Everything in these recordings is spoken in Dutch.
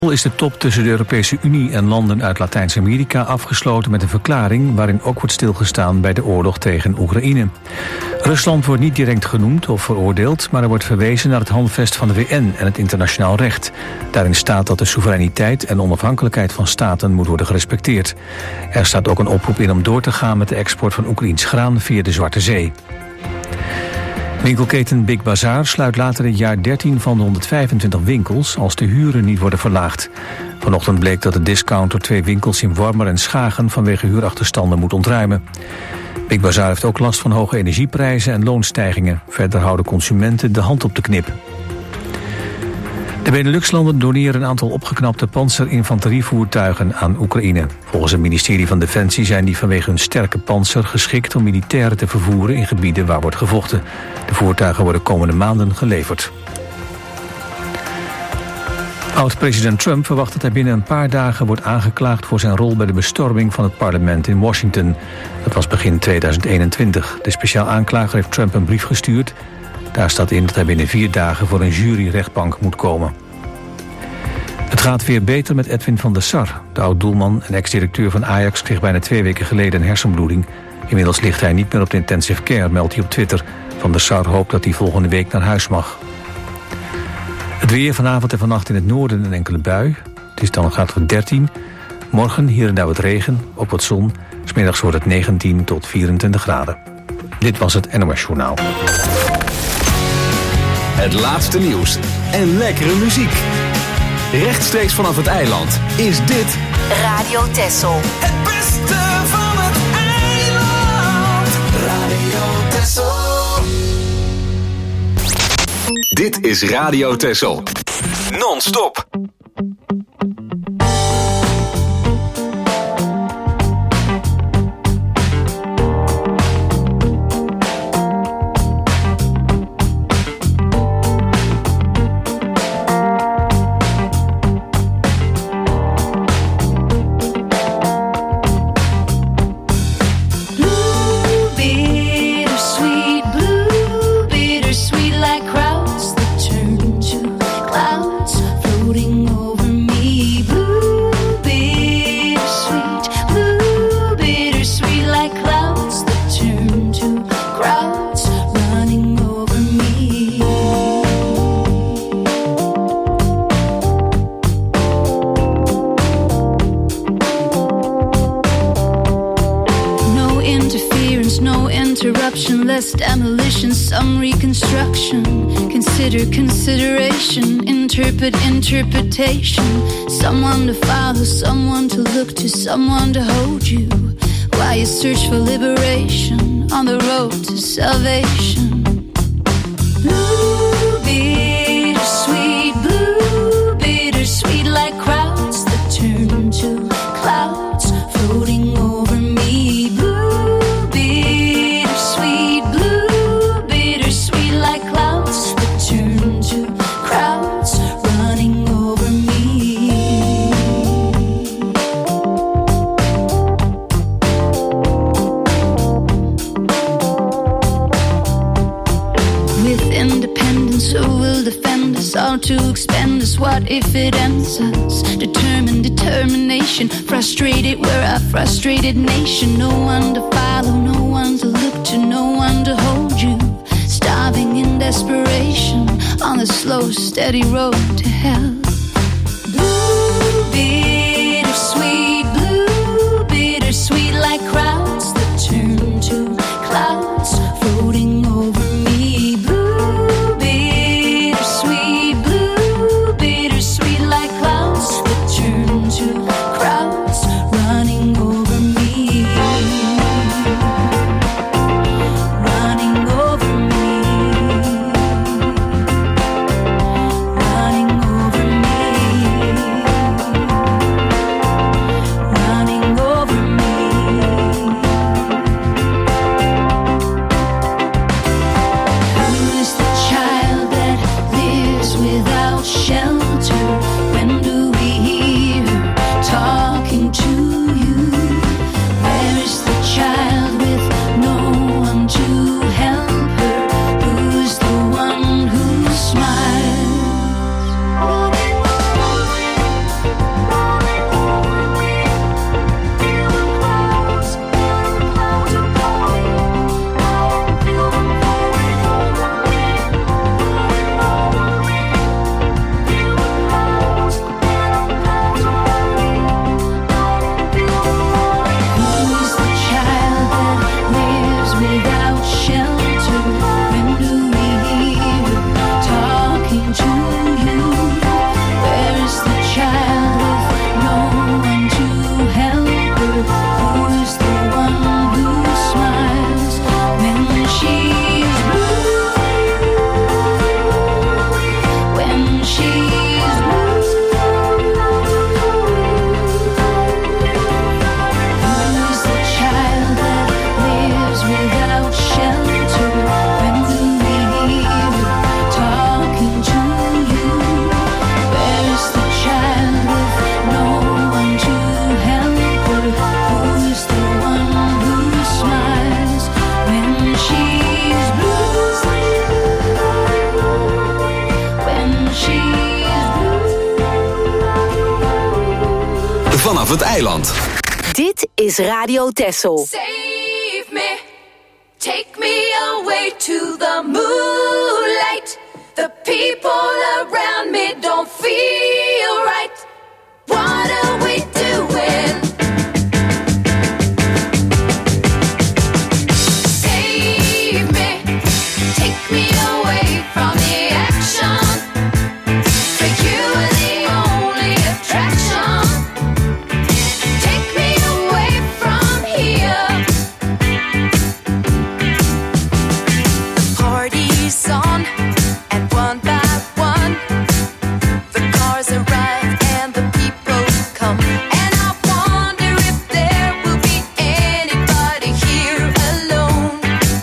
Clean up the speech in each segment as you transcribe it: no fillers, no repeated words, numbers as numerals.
Is de top tussen de Europese Unie en landen uit Latijns-Amerika afgesloten met een verklaring waarin ook wordt stilgestaan bij de oorlog tegen Oekraïne. Rusland wordt niet direct genoemd of veroordeeld, maar er wordt verwezen naar het handvest van de VN en het internationaal recht. Daarin staat dat de soevereiniteit en onafhankelijkheid van staten moet worden gerespecteerd. Er staat ook een oproep in om door te gaan met de export van Oekraïens graan via de Zwarte Zee. Winkelketen Big Bazaar sluit later dit jaar 13 van de 125 winkels als de huren niet worden verlaagd. Vanochtend bleek dat de discounter 2 winkels in Wormer en Schagen vanwege huurachterstanden moet ontruimen. Big Bazaar heeft ook last van hoge energieprijzen en loonstijgingen. Verder houden consumenten de hand op de knip. De Benelux-landen doneren een aantal opgeknapte panzerinfanterievoertuigen aan Oekraïne. Volgens het ministerie van Defensie zijn die vanwege hun sterke panzer geschikt om militairen te vervoeren in gebieden waar wordt gevochten. De voertuigen worden komende maanden geleverd. Oud-president Trump verwacht dat hij binnen een paar dagen wordt aangeklaagd voor zijn rol bij de bestorming van het parlement in Washington. Dat was begin 2021. De speciaal aanklager heeft Trump een brief gestuurd. Daar staat in dat hij binnen 4 dagen voor een juryrechtbank moet komen. Het gaat weer beter met Edwin van der Sar. De oud-doelman en ex-directeur van Ajax kreeg bijna 2 weken geleden een hersenbloeding. Inmiddels ligt hij niet meer op de intensive care, meldt hij op Twitter. Van der Sar hoopt dat hij volgende week naar huis mag. Het weer vanavond en vannacht in het noorden een enkele bui. Het is dan een graad van 13. Morgen hier en daar wat regen, ook wat zon. 's Middags wordt het 19 tot 24 graden. Dit was het NOS Journaal. Het laatste nieuws en lekkere muziek. Rechtstreeks vanaf het eiland is dit Radio Texel. Het beste van het eiland. Radio Texel. Dit is Radio Texel. Non-stop. Demolition, some reconstruction. Consider consideration, interpret interpretation. Someone to follow, someone to look to, someone to hold you while you search for liberation on the road to salvation. Blue, bittersweet, blue, bittersweet, like crowds that turn to clouds floating over me. Blue, bittersweet, blue, bittersweet, like clouds that turn to crowds running over me. With independence, who will defend us? All to expend us, what if it ends us? Determined determination, frustrated, we're a frustrated nation. No one to follow, no one to look to, no one to hold you. Starving in desperation on the slow, steady road to hell. Blue, bittersweet, blue, bittersweet, like crowds that turn to clouds floating over me. Blue, bittersweet, blue, bittersweet, like clouds that turn to crowds running over me. Running over me. Running over me. vanaf het eiland. Dit is Radio Texel. Save me, take me away to the moonlight. The people around me don't feel right. What are we doing? Save me, take me away from the action. For you are the only attraction. Take me away from here. The party's on, and one by one, the cars arrive and the people come. And I wonder if there will be anybody here alone.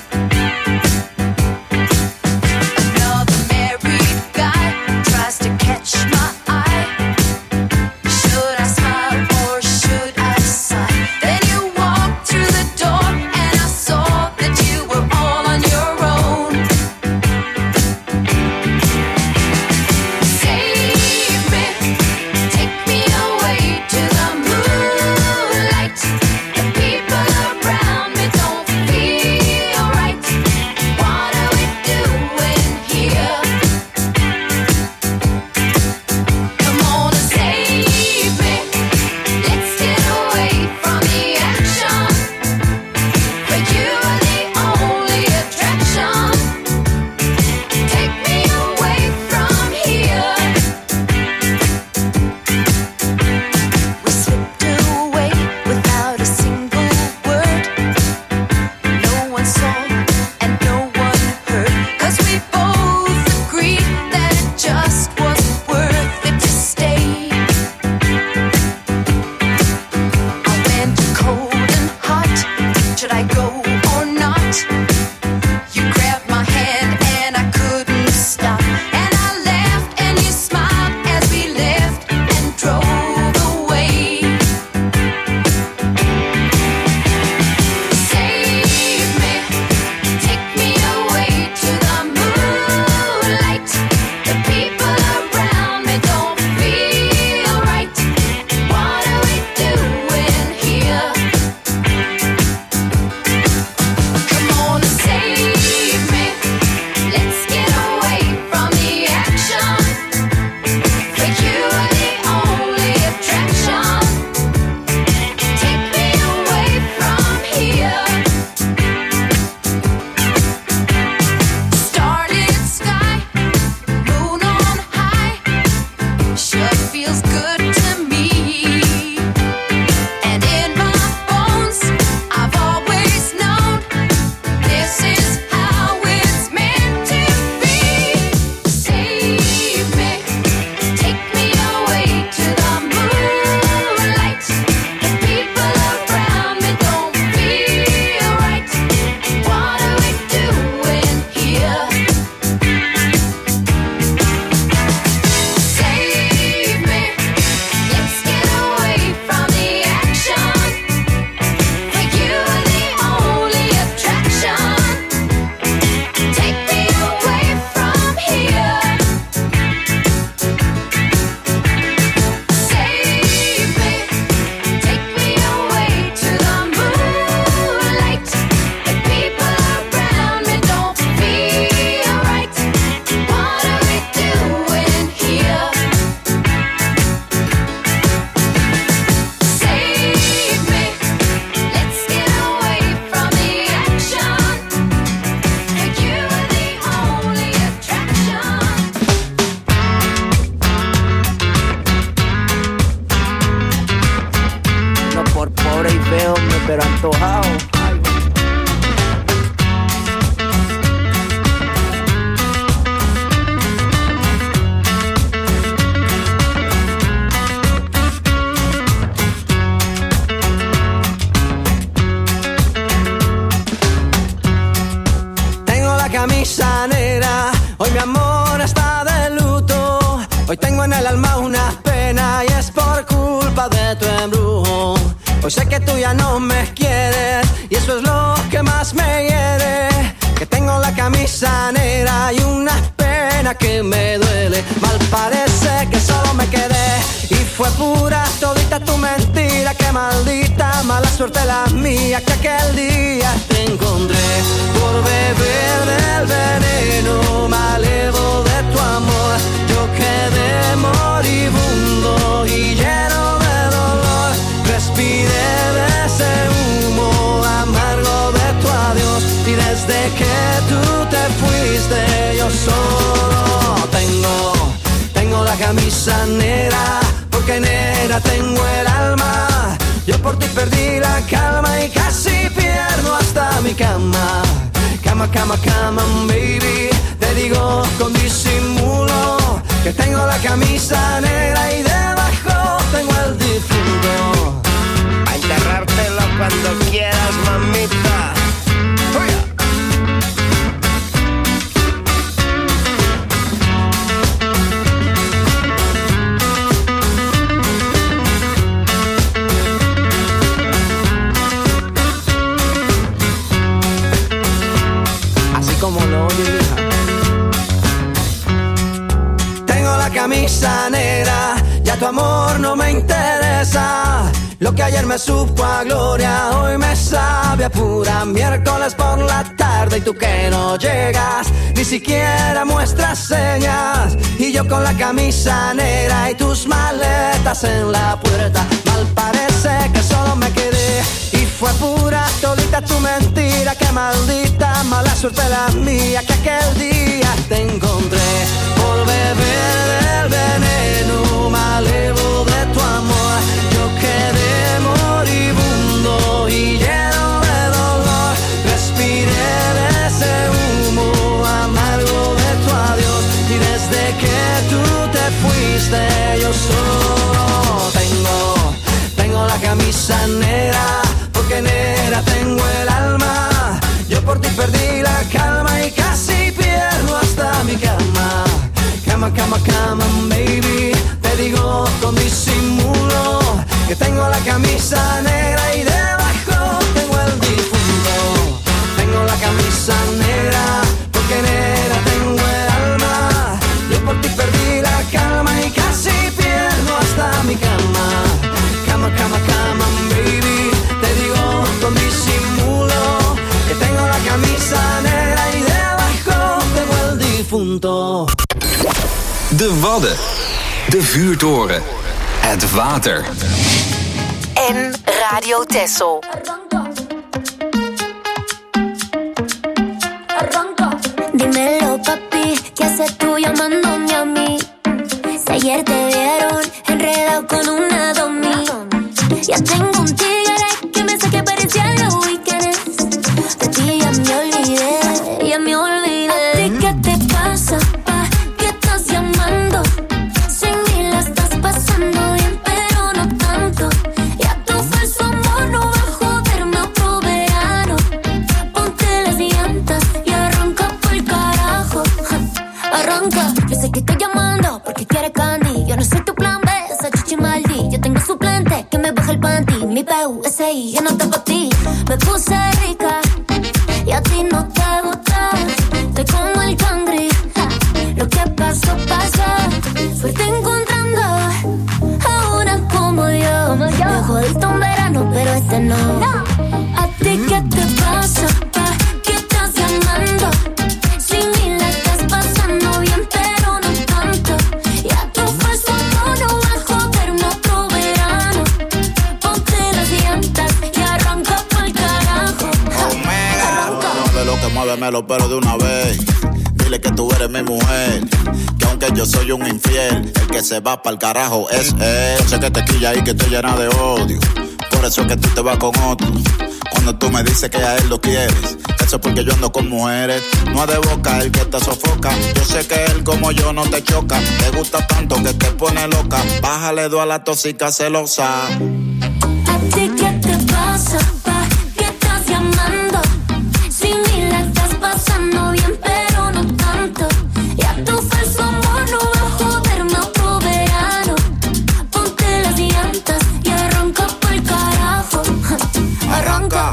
Another married guy tries to catch my eye. Should I smile or should I sigh? Then you walked through the door and I saw that you were all on your own. Save me, take me away to the moonlight. The people around me don't feel right. What are we doing here? Come on and save me. Let's get away from the action. For you are the only attraction. Take me away from here. We slipped away without a single word. No one saw and no one heard. 'Cause we both agreed that it just wasn't worth it to stay. I went cold and hot. Should I go or not? You grabbed my hand and I couldn't stop. And I laughed and you smiled as we left and drove away. Save me, take me away to the moonlight. The people around me don't feel right. What are we doing here? Come on and save me. Let's get away from the action. For you are the only attraction. Take me away from here. Starlit sky, moon on high, sure feels good to me. And in my bones, I've always known this is how it's meant to be. Save me, take me away to the moonlight. The people around me don't feel right. What are we doing here? Save me, let's get away from the action. For you are the only attraction. Take me away from here. Save me, take me away to the moonlight. The people around me don't feel right. What are we doing here? Save me, let's get away from the action. For you are the only attraction. No por pobre y feo, pero antojado. Tengo la camisa negra, hoy mi amor está de luto. Hoy tengo en el alma una pena y es por culpa de tu embrujo. Hoy sé que tú ya no me quieres y eso es lo que más me hiere. Que tengo la camisa negra y una pena que me duele. Mal parece que solo me quedé y fue pura todita tu mentira. Qué maldita mala suerte la mía, que aquel día te encontré por beber del veneno malevo de tu amor. Yo quedé moribundo y lleno de dolor, respiré de ese humo amargo de tu adiós, y desde que tú te fuiste yo solo tengo la camisa negra, porque negra tengo el alma. Yo por ti perdí la calma y casi pierdo hasta mi cama. Cama, cama, cama, baby, te digo con disimulo que tengo la camisa negra y debajo tengo el difunto. A enterrártelo cuando quieras, mamita. Como lo oye, hija. Tengo la camisa negra, ya tu amor no me interesa. Lo que ayer me supo a gloria, hoy me sabe a pura. Miércoles por la tarde y tú que no llegas, ni siquiera muestras señas. Y yo con la camisa negra y tus maletas en la puerta. Mal parece que solo me quedé y fue pura todita tu mentira. Qué maldita mala suerte la mía, que aquel día te encontré por beber del veneno malevo de tu amor. Yo quedé moribundo y lleno de dolor, respiré de ese humo amargo de tu adiós, y desde que tú te fuiste yo solo tengo la camisa negra, porque negra tengo el alma. Yo por ti perdí la calma y casi pierdo hasta mi cama. Cama, cama, cama, baby, te digo con disimulo que tengo la camisa negra y debajo tengo el difunto. Tengo la camisa negra, porque negra tengo el alma. Yo por ti perdí la calma y casi pierdo hasta mi cama. Cama, cama, cama, baby, te digo con disimulo que tengo la camisa negra y debajo tengo el difunto. De Wadden, de vuurtoren, het water. En Radio Texel. Dímelo, papi, ¿qué haces tú llamándome a mí? Si ayer te vieron enredado con una domi. Ya tengo un tigre que me hace que parecía los weekends. De ti ya me olvidé, ya me olvidé. ¿A ti qué te pasa, pa? ¿Qué estás llamando? Sin mí la estás pasando bien, pero no tanto. Ya tu falso amor no va a joderme otro verano. Ponte las llantas y arranca por carajo. Arranca, yo sé que estoy llamando porque quieres candy. Yo no soy tu plan B, esa chichi maldi. Yo tengo suplente que me baja el panty. Mi PUSI, yo no te pa' ti. Me puse rica y a ti no te gusta. Estoy como el cangri, lo que pasó, pasó. Suerte encontrando a una como yo. Me jodiste un verano, pero este no. ¿A ti qué te pasa, pa? ¿Qué estás llamando? Sin mí la estás pasando bien, pero no tanto. Ya tu falso amor no va a joderme otro verano. Ponte las llantas y arranca pa'l carajo. Arranca. No de lo que muévemelo, pero de una vez. Dile que tú eres mi mujer, que aunque yo soy un infiel, el que se va pa'l carajo es él. Sé que te quilla y que estoy llena de odio, por eso es que tú te vas con otro. Cuando tú me dices que a él lo quieres, eso es porque yo ando con mujeres. No es de boca el que te sofoca, yo sé que él como yo no te choca. Te gusta tanto que te pone loca, bájale dos a la tóxica celosa. ¿A ti qué te pasa, pa? ¿Qué estás llamando? Sin mí la estás pasando bien, pero no tanto. Ya tu falso amor no va a joderme otro verano. Ponte las llantas y arranca pa'l carajo. Arranca.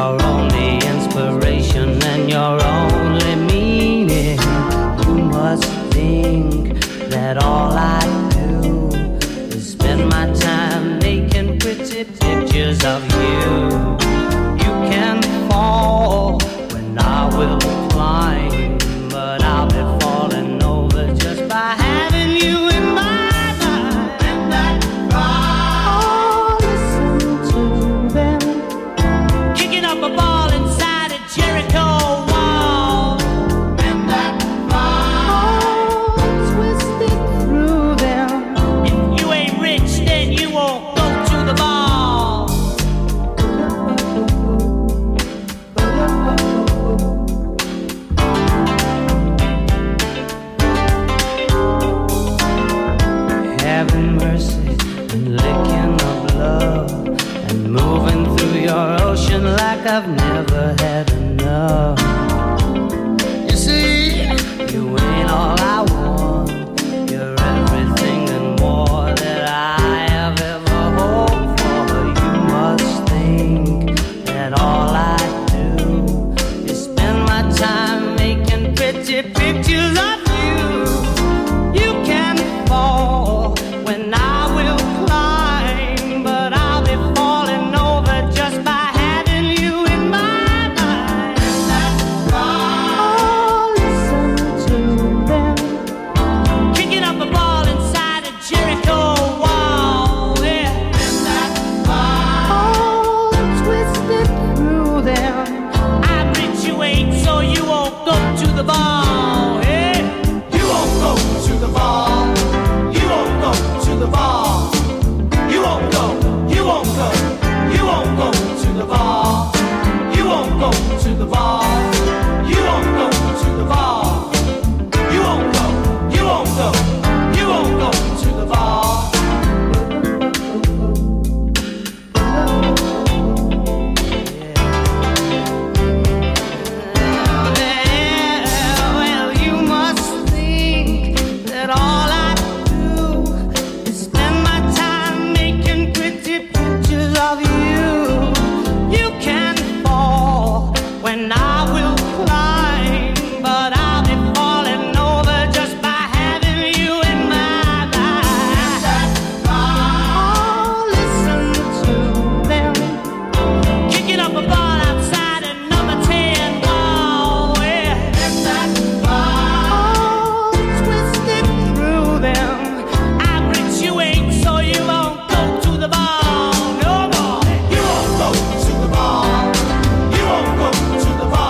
your only inspiration and your only meaning. You must think that all I do is spend my time making pretty pictures of you. You can fall when I will climb, but I'll be falling over just by having you in my life. And that cry, listen to them kicking up a ball inside a Jericho wall. And that cry, twisted through them. If you ain't rich, then you won't go to the ball. Having mercy and licking of love and moving through your ocean like I've never had enough. You see, you ain't all I want. You're everything and more that I have ever hoped for. You must think that all I do is spend my time making pretty pictures of you. You can fall when I will climb, but I'll be falling over just by having you in my life. And that's why, oh, listen to them kicking up a ball inside a Jericho wall. Yeah. And that's why, oh, twisted through them. I habituate so you won't go to the ball. Yeah. You won't go to the ball. You won't go to the ball. You won't go. You won't go. You won't go to the ball. You won't go to the ball. You won't go to the ball. You won't go. You won't go. You won't go to the ball. Well, you must think that all I do is spend my time making pretty pictures of you. You can fall when I will climb, but I'll be falling over just by having you in my life. Oh, listen to them kicking up a ball outside a number 10 wall. Yeah. And that's oh, twisted through them. I habituate so you won't go to the ball no more. You won't go to the ball. You won't go to the ball.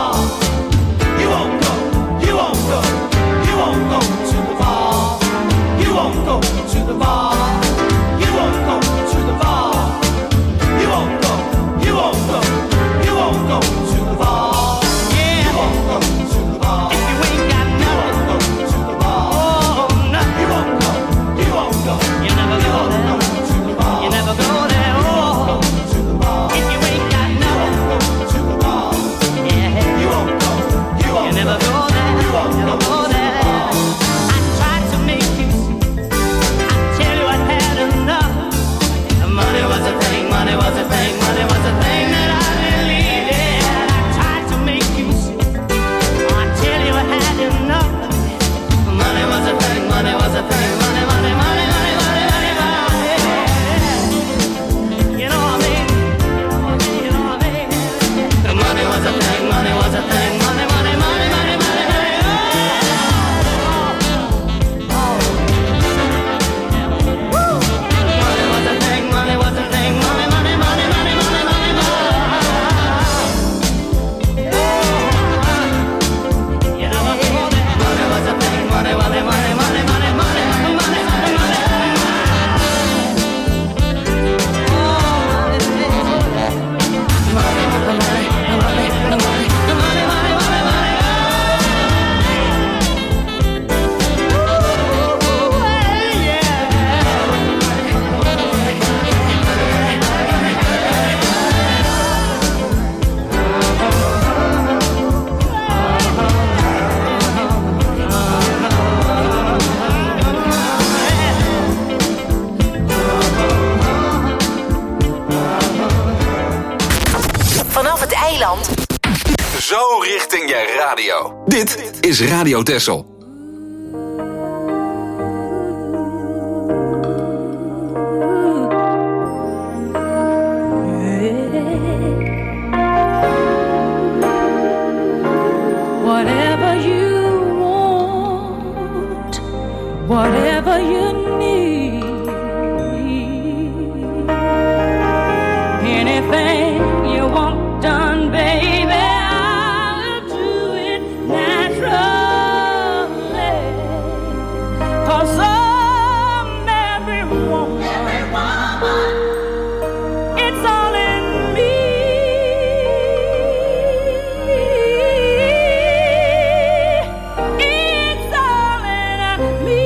het eiland. Zo richting je radio. Dit is Radio Texel. Whatever you want, whatever you need, anything you want done, baby, I'll do it naturally. 'Cause I'm every woman, it's all in me. It's all in me.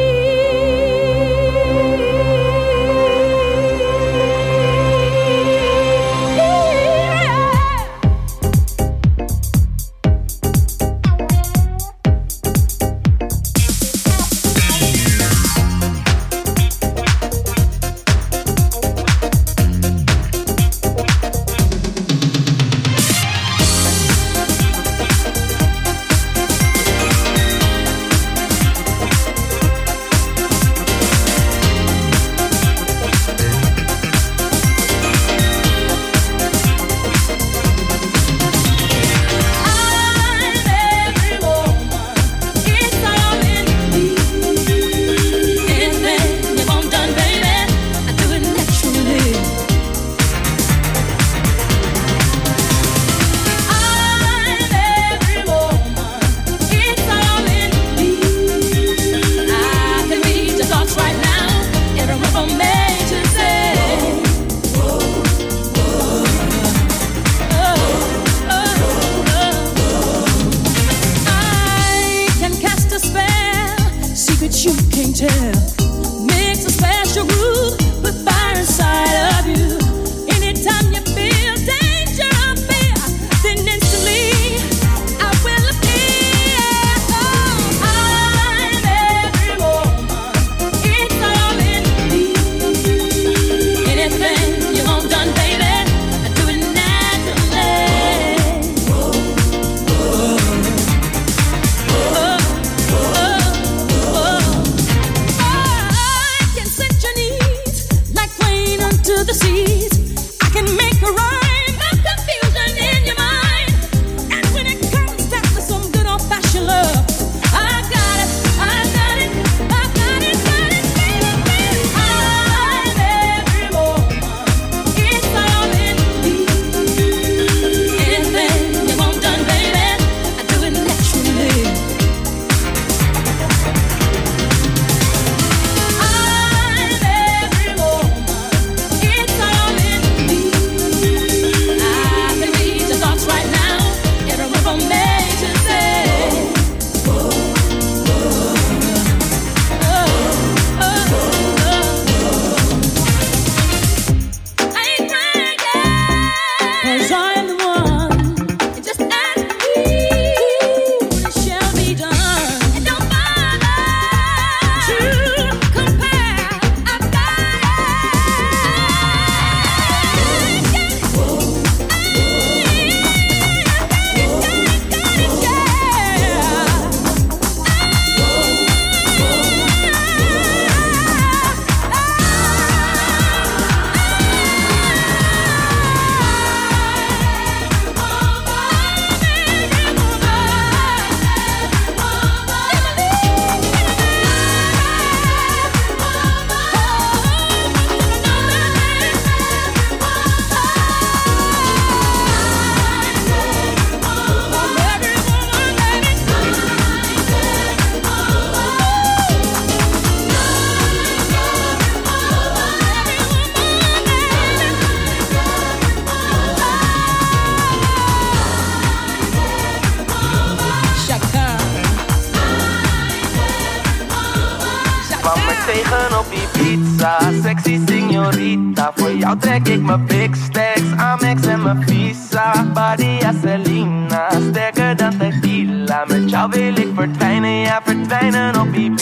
tegen op Ibiza, sexy signorita. Voor jou trek ik mijn big stacks, Amex en mijn visa. Badia Selena, sterker dan tequila. Met jou wil ik verdwijnen, ja verdwijnen op Ibiza.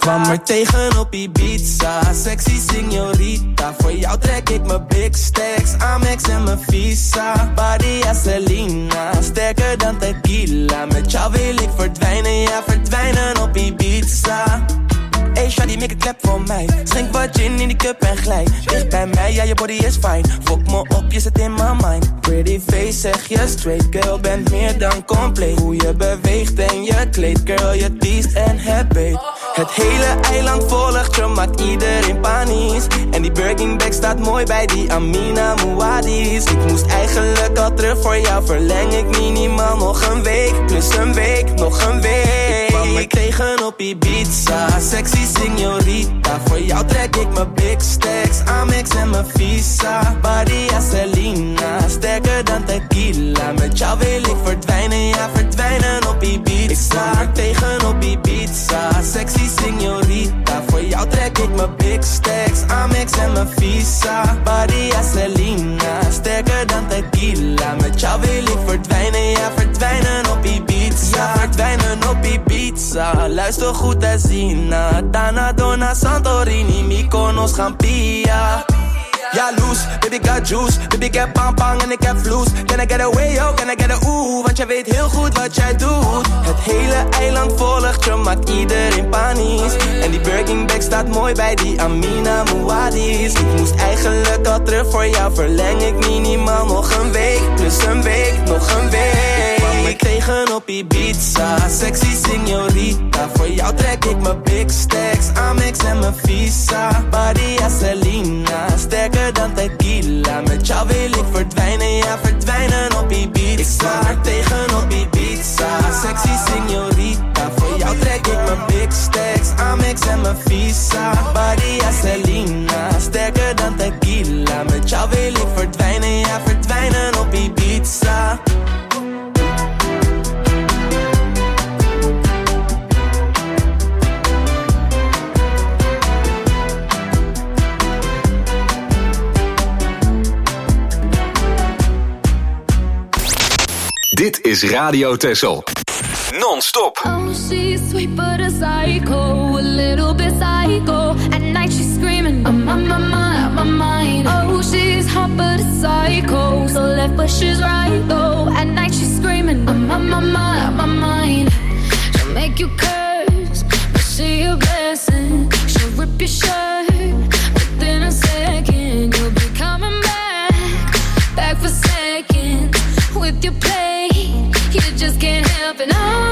kwam er tegen op Ibiza, sexy signorita. Voor jou trek ik mijn big stacks, Amex en mijn Visa. Badia Selena, sterker dan tequila. Met jou wil ik verdwijnen, ja verdwijnen op Ibiza. Hey shawty, make a clap voor mij. Schenk wat gin in die cup en glij. Dicht bij mij, ja je body is fine. Fok me op, je zit in my mind. Pretty face, zeg je straight. Girl, bent meer dan compleet. Hoe je beweegt en je kleed. Girl, je teest en het beet. Het hele eiland volgt je, maakt iedereen panisch. En die Birkin bag staat mooi bij die Amina Muad'Dis. Ik moest eigenlijk al terug voor jou. Verleng ik minimaal nog een week. Plus een week, nog een week. Ik kwam er tegen op Ibiza, sexy signorita. Voor jou trek ik mijn big stacks, Amex en mijn Visa. Badia Selena, sterker dan tequila. Met jou wil ik verdwijnen, ja verdwijnen op Ibiza. Ik kwam er tegen op Ibiza, sexy signorita. Voor jou trek ik mijn big stacks, Amex en mijn Visa. Badia Selena, sterker dan tequila. Met jou wil ik verdwijnen, ja verdwijnen op Ibiza. Ja verdwijnen op Ibiza. Luister goed en Zina, Dana, Dona, Santorini, Mykonos, Gampia. Ja, loose, baby got juice. Baby ik heb bang bang en ik heb vloes. Can I get away, yo, can I get a ooh? Want jij weet heel goed wat jij doet. Het hele eiland volgt je, maakt iedereen panisch. En die Birkin bag staat mooi bij die Amina Muad'Dis. Ik moest eigenlijk al terug voor jou. Verleng ik minimaal nog een week. Plus een week, nog een week. Kwam ik tegen op Ibiza, sexy signorita. Voor jou trek ik mijn big stacks, Amex en mijn Visa. Badia Selena, sterker dan tequila. Met jou wil ik verdwijnen, ja verdwijnen op Ibiza. Ik sta er tegen op Ibiza, sexy signorita. Voor jou trek ik mijn big stacks, Amex en mijn Visa. Badia Selena, sterker dan tequila. Met jou wil ik verdwijnen, ja verdwijnen op Ibiza. Dit is Radio Texel. Non-stop. Oh, she's sweet but a psycho, a little bit psycho. At night she's screaming, I'm on my mind. Oh, she's hot but a psycho, so left but she's right though. At night she's screaming, I'm on my mind. She'll make you curse, but she a blessing. She'll rip your shirt within a second. You'll be coming back for seconds with your play. You just can't help it, no,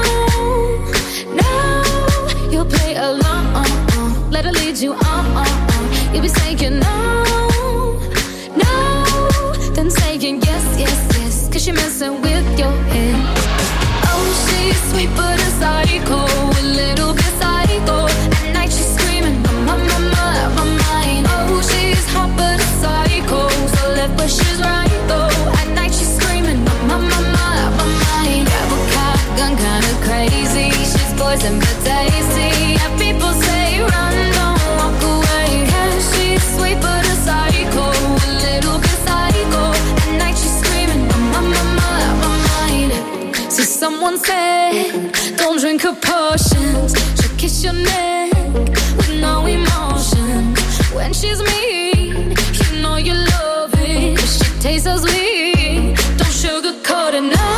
you'll play along, let her lead you on, you'll be saying no, then saying yes, cause you're messing with your head. Oh, she's sweet but a psycho, a little bit psycho. At night she's screaming, I'm on my mind. Oh, she's hot but a psycho, so left but she's right though. At night she's screaming, I'm on my mind. Grab a cop, gun kinda crazy. She's poison but tasty. Yeah, people say run, don't walk away. Yeah, she's sweet but a psycho, a little bit psycho. At night she's screaming, I'm on my mind. See, someone said, don't drink her potions. She'll kiss your neck with no emotion. When she's mean, you know you love it. She tastes so sweet, don't sugarcoat it, no,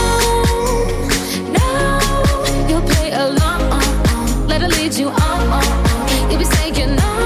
you'll play along, let her lead you on, you'll be saying no,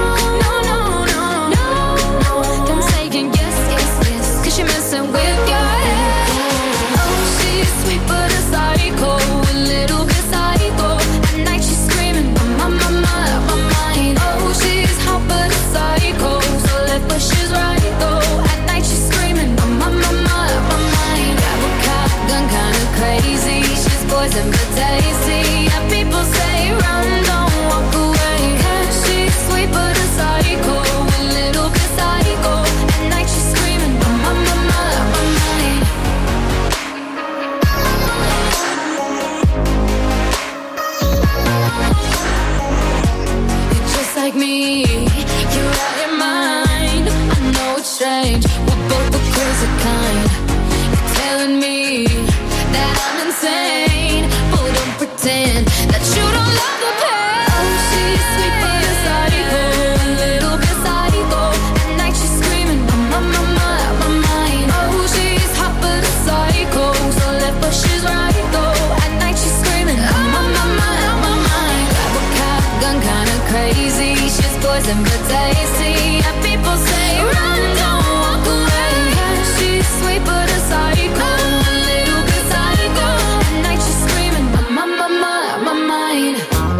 then saying yes, cause you're messing with your head. Oh, she's sweet but a psycho, a little bit psycho. At night she's screaming, I'm on my mind. Oh, she's hot but a psycho, so left but she's right though. At night she's screaming, I'm on my mind. Grab a cop, gun kinda crazy. She's poison but tasty. Yeah, people say run, don't walk away. Yeah, she's sweet but a psycho, a little bit psycho. At night she's screaming, I'm on my mind. You're just like me, you're out your mind. I know it's strange, we're both the crazy kind. You're telling me that I'm insane, but don't pretend nothing but tasty. Yeah, people say run, don't walk away. She's sweet but a psycho, a little bit psycho. At night she's screaming, I'm on my mind.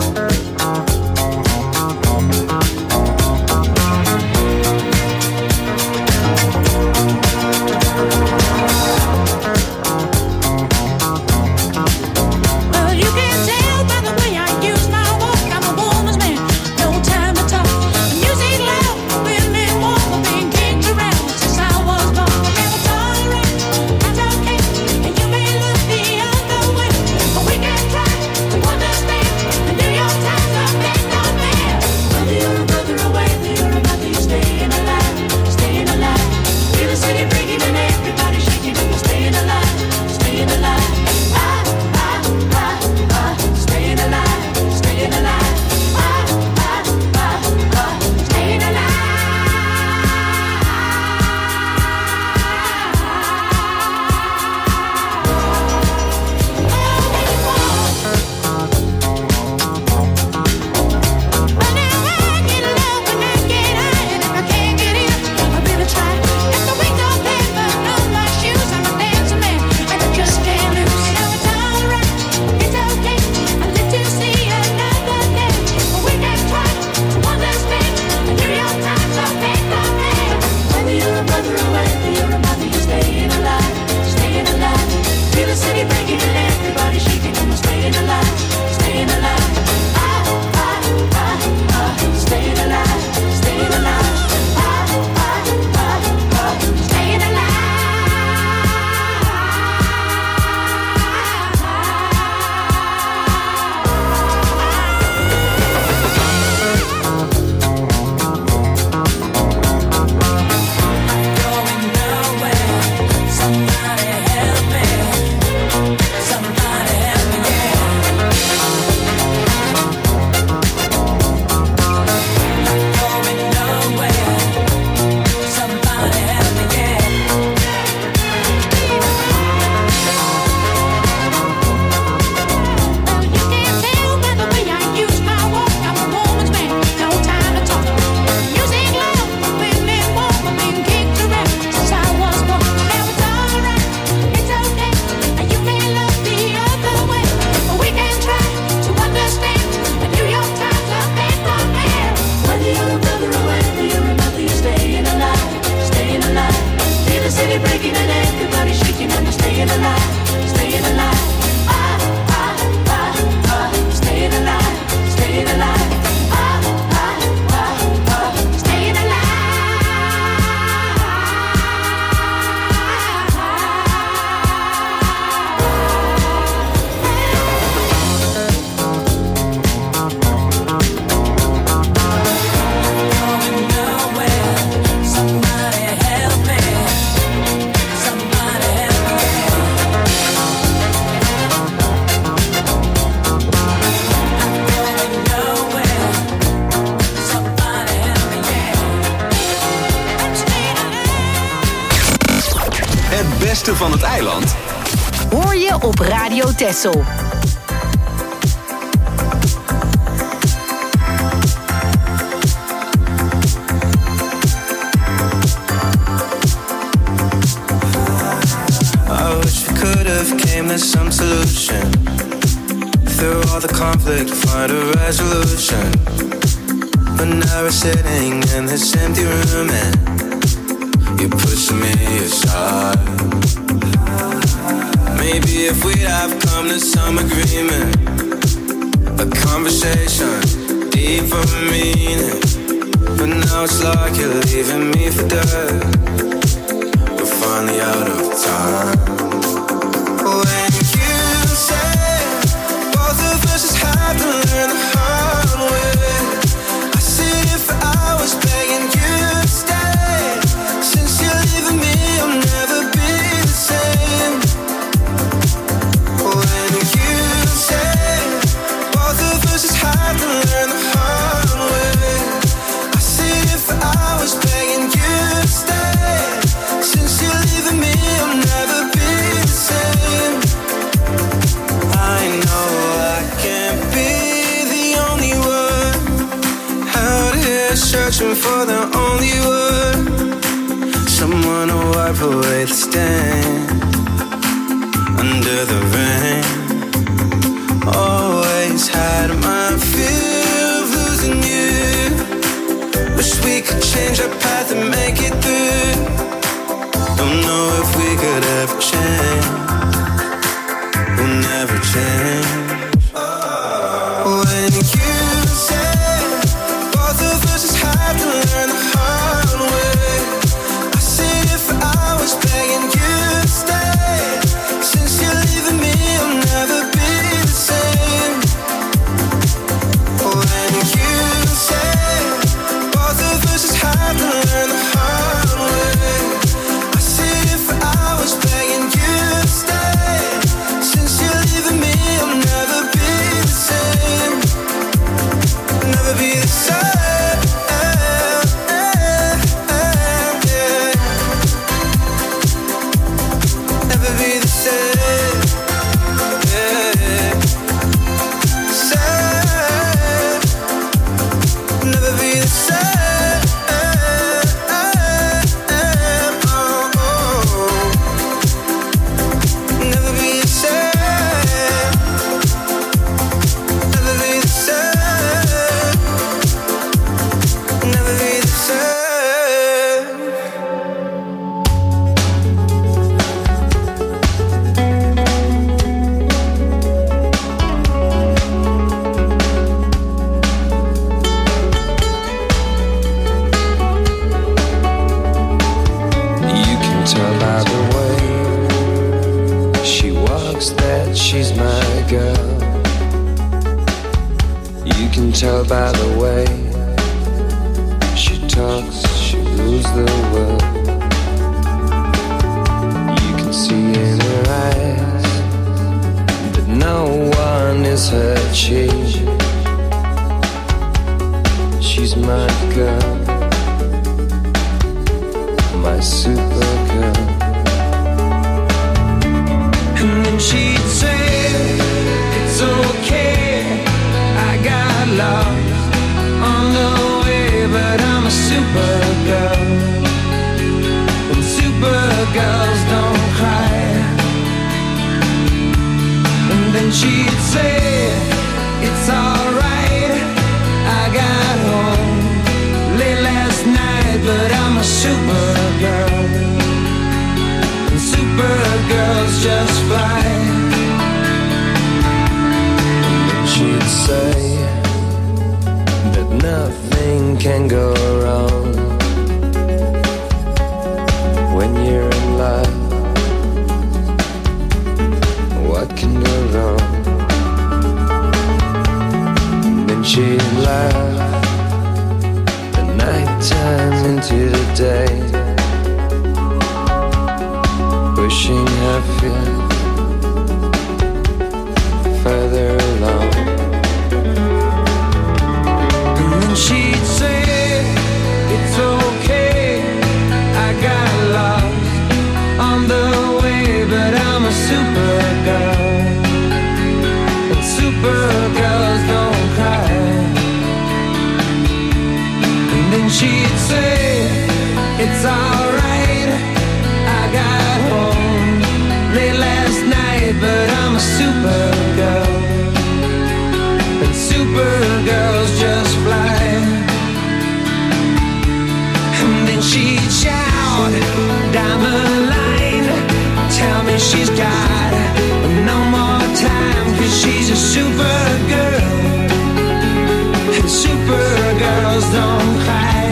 Van het eiland hoor je op Radio Texel. I wish we could have came to some solution. Through all the conflict, find a resolution. But now we're sitting in this empty room and you're pushing me aside. Maybe if we'd have come to some agreement, a conversation, deeper meaning. But now it's like you're leaving me for dead. We're finally out of time. When you say both of us just have to learn the hard way, I sit here for hours begging you to stay. Since you're leaving me, I'll never be the same. When you say both of us just have to learn the hard way, I sit here for hours begging you to stay. Since you're leaving me, I'll never be for the only one, someone to wipe away the stain under the rain. Always had my fear of losing you. Wish we could change our path and make it through. Don't know if we could ever change. We'll never change. When you said both of us just had to learn the hard way, I said if I was begging you to stay, since you're leaving me I'll never be the same. When you said both of us just had to learn the hard way, I said if I was begging you to stay, since you're leaving me I'll never be the same. Never be the same. Never be the same. Same. Never be the same. Never be the same. Never be the same. Never be the same. You can tell by the way she walks that she's my girl. You can tell by the way she talks, she rules the world. You can see in her eyes that no one is her chief. She's my girl, my super girl. And then she'd say, it's okay, I got lost on the way, but I'm a super girl. And super girls don't cry. And then she'd say, it's alright, I got home late last night, but I'm a super girl. And super girls just fly. And then she'd say that nothing can go wrong when you're in love. What can go wrong? And then she'd laugh the night time into the day, pushing her feet further along. And then she'd say, it's okay, I got lost on the way, but I'm a super girl. And super girls don't cry. And then she'd say, it's alright, I got home late last night, but I'm a super girl. And super girls just fly. And then she'd shout down the line, tell me she's got no more time, 'cause she's a super girl. And super girls don't cry.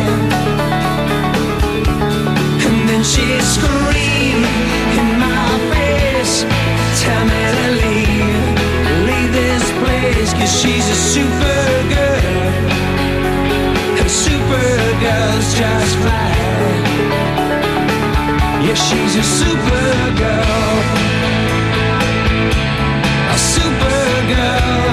And then she'd scream in my face, tell me to leave this place, 'cause she's a super girl. And super girls just fly. Yeah, she's a super girl. A super girl.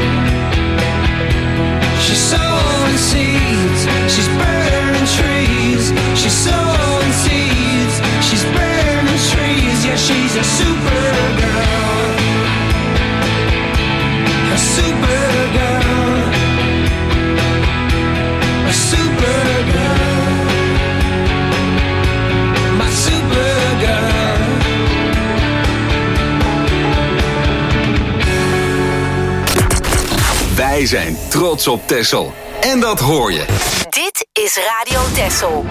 She's sowing seeds, she's burning trees. She's sowing seeds, she's burning trees. Yeah, she's a super girl. A super girl. Wij zijn trots op Texel. En dat hoor je. Dit is Radio Texel.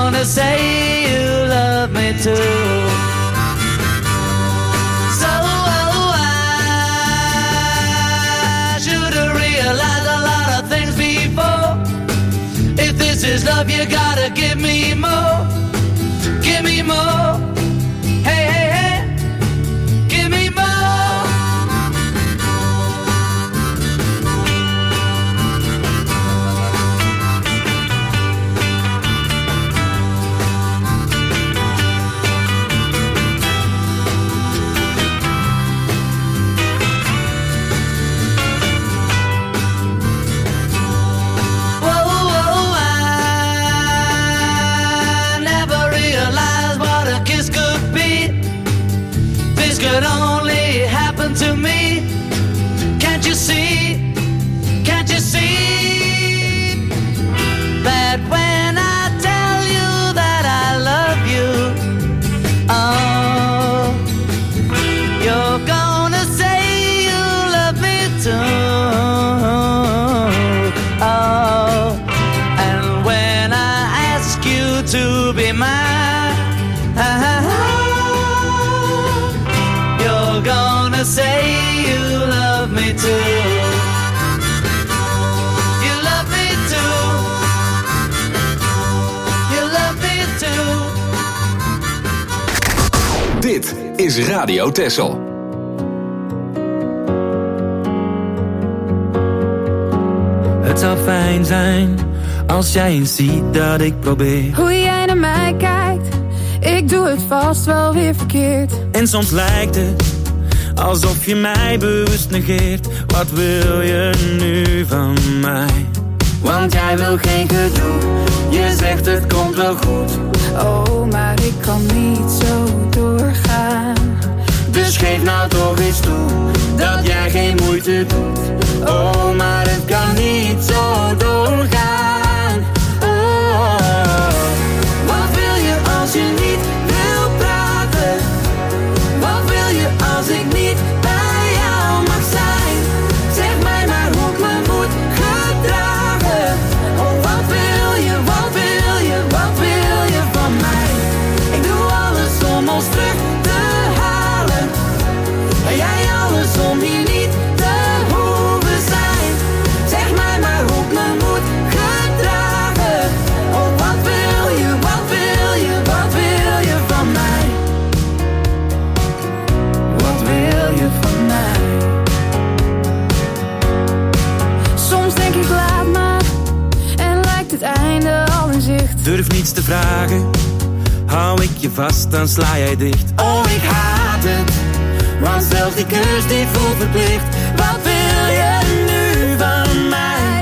Say you love me too. So gotta give me more. Give me more. Hey, hey, hey. Give me more. Could only happen to me. Can't you see? Can't you see that when I tell you that I love you, oh, you're gonna say you love me too. Oh, and when I ask you to be mine, say you love me too. You love me too. You love me too. Dit is Radio Texel. Het zou fijn zijn als jij eens ziet dat ik probeer. Hoe jij naar mij kijkt, ik doe het vast wel weer verkeerd. En soms lijkt het alsof je mij bewust negeert. Wat wil je nu van mij? Want jij wil geen gedoe. Je zegt het komt wel goed. Oh, maar ik kan niet zo doorgaan. Dus geef nou toch eens toe dat jij geen moeite doet. Oh, maar het kan niet zo doorgaan. Oh, wat wil je als je niet wil praten? Wat wil je als ik niet bij jou mag zijn? Zeg mij maar hoe ik me moet gedragen. Oh, wat wil je, wat wil je, wat wil je van mij? Ik doe alles om ons terug te halen. En jij alles om hier niet te hoeven zijn. Zeg mij maar hoe ik me moet gedragen. Oh, wat wil je, wat wil je, wat wil je van mij? Wat wil je van mij? Soms denk ik laat maar en lijkt het einde al in zicht. Durf niets te vragen, hou ik je vast dan sla jij dicht. Oh, ik haat het, want zelfs die kus die voelt verplicht. Wat wil je nu van mij?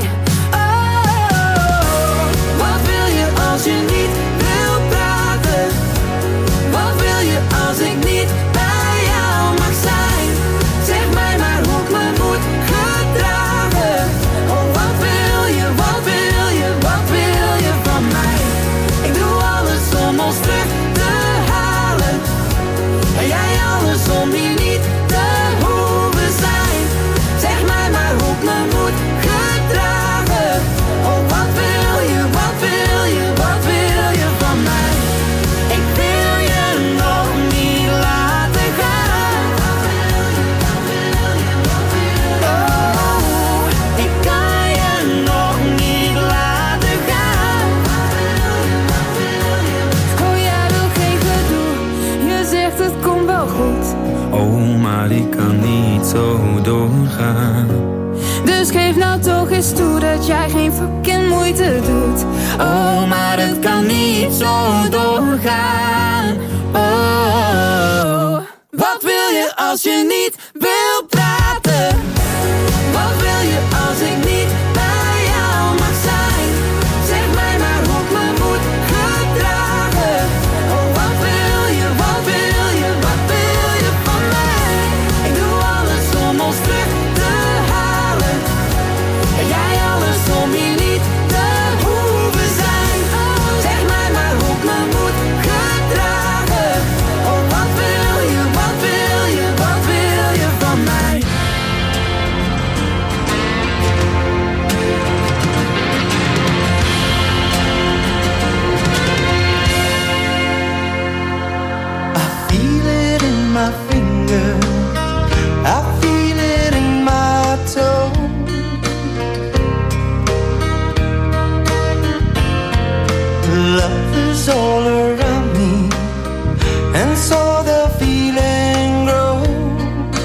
Oh, wat wil je als je niet wil praten? Wat wil je als ik niet bij jou mag zijn? Zeg mij maar hoe ik me moet gedragen. Oh, wat wil je, wat wil je, wat wil je van mij? Ik doe alles om ons terug te halen. En jij alles om hier niet te hoeven zijn. Zeg mij maar hoe ik me moet gedragen. Oh, wat wil je, wat wil je, wat wil je van mij? Ik wil je nog niet laten gaan. Oh, ik kan je nog niet laten gaan. Oh, jij wil geen gedoe. Je zegt het komt wel goed. Oh, maar ik kan niet zo doorgaan. Dus geef nou toch eens toe dat jij geen fucking moeite doet. Oh, maar het kan niet zo doorgaan. Oh, wat wil je als je niet wil praten? Wat wil je als ik niet bij jou mag zijn? Zeg mij maar hoe ik me moet gedragen. Oh, wat wil je, wat wil je, wat wil je van mij? Ik doe alles om ons terug te halen. En jij alles om hier niet te hoeven zijn. Zeg mij maar hoe ik me moet gedragen. Oh, wat wil je, wat wil je, wat wil je van mij? I feel it in my finger, I feel it in my toe. is all around me, and so the feeling grows.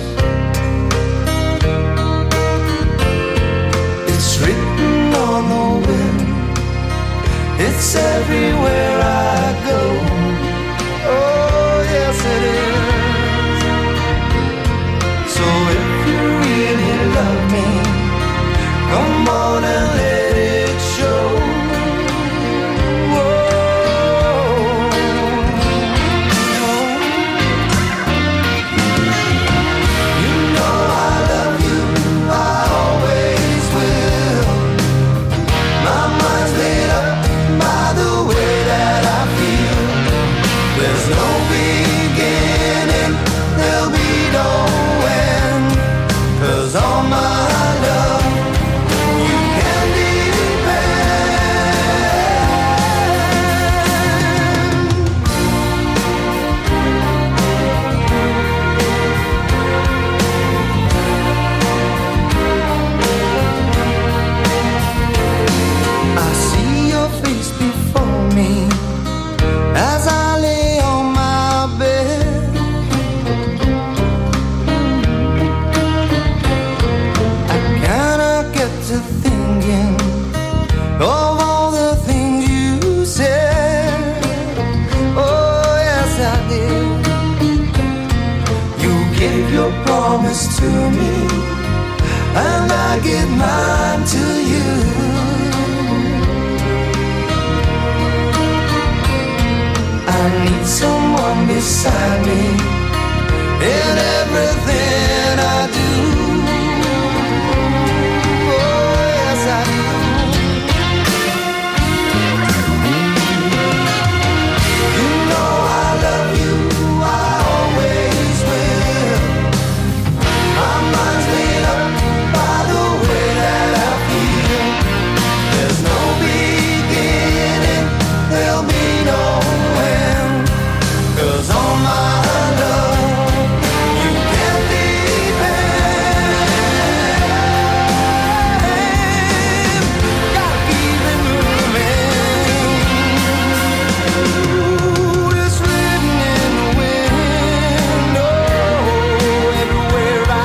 It's written on the wind, it's everywhere I go. Oh yes it is. So if you really love me, come on and let it show. To me, and I give mine to you. I need someone beside me in everything I do. Oh yes I do. You know I love you, I always will. My mind's made up by the way that I feel. There's no beginning, there'll be no end. 'Cause all my love, you can depend. Gotta keep it moving. Ooh, it's written in the wind. Oh, everywhere I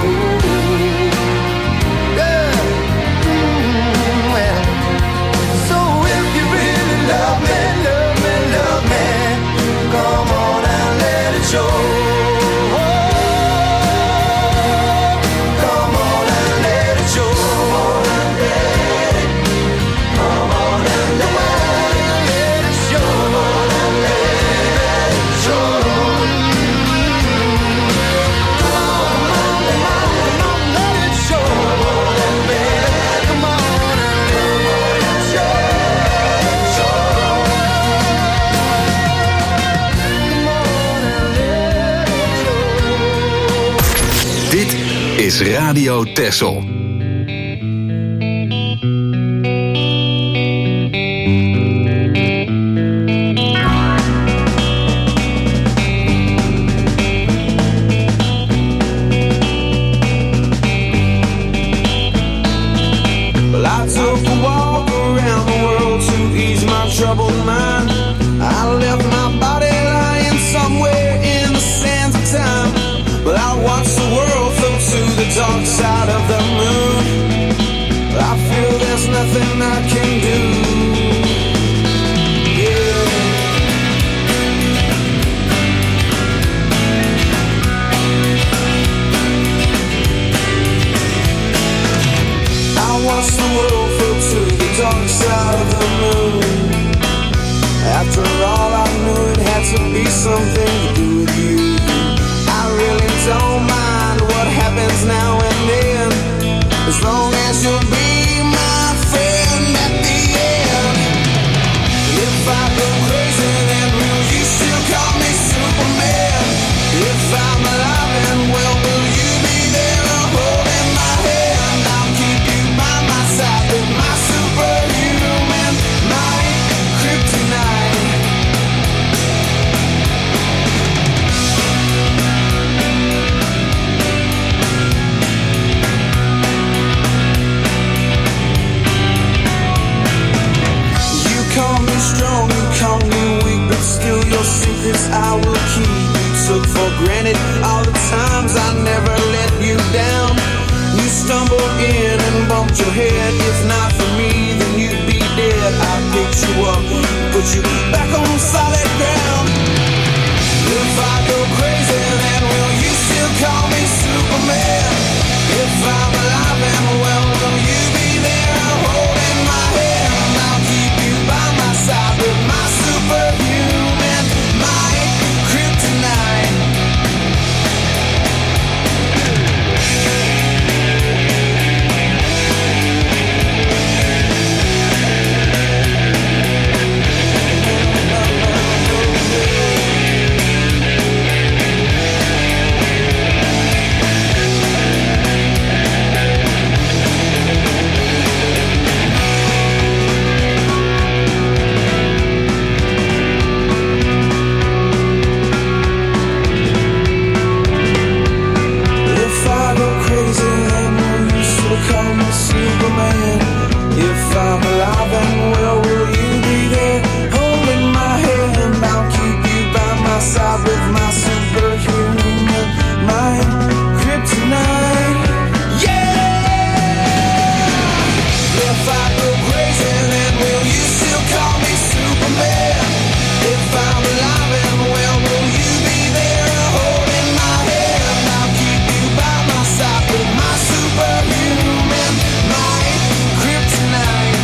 is Radio Texel. Troubled mind, I left my body lying somewhere in the sands of time. But I watched the world float to the dark side of the moon. I feel there's nothing I can do. Yeah. I watched the world float to the dark side of the moon. After all, I knew it had to be something to do with you. I really don't mind what happens now and then. head. If not for me, then you'd be dead. I'd pick you up, put you back on solid ground. If I go crazy, then will you still call me Superman? If I'm alive and well, will you be there holding my hand? I'll keep you by my side with my superhuman might, kryptonite. Superman, if I'm alive and well, will you be there holding my hand? I'll keep you by my side with my superhuman mind, kryptonite. Yeah! If I go crazy, then will you still call me Superman? If I'm alive and well, will you be there holding my hand? I'll keep you by my side with my superhuman mind, kryptonite.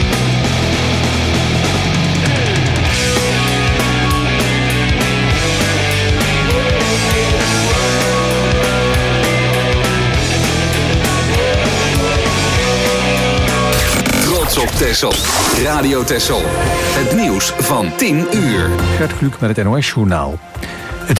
Trots op Texel. Radio Texel. Het nieuws van 10 uur. Gert Kluk met het NOS-journaal.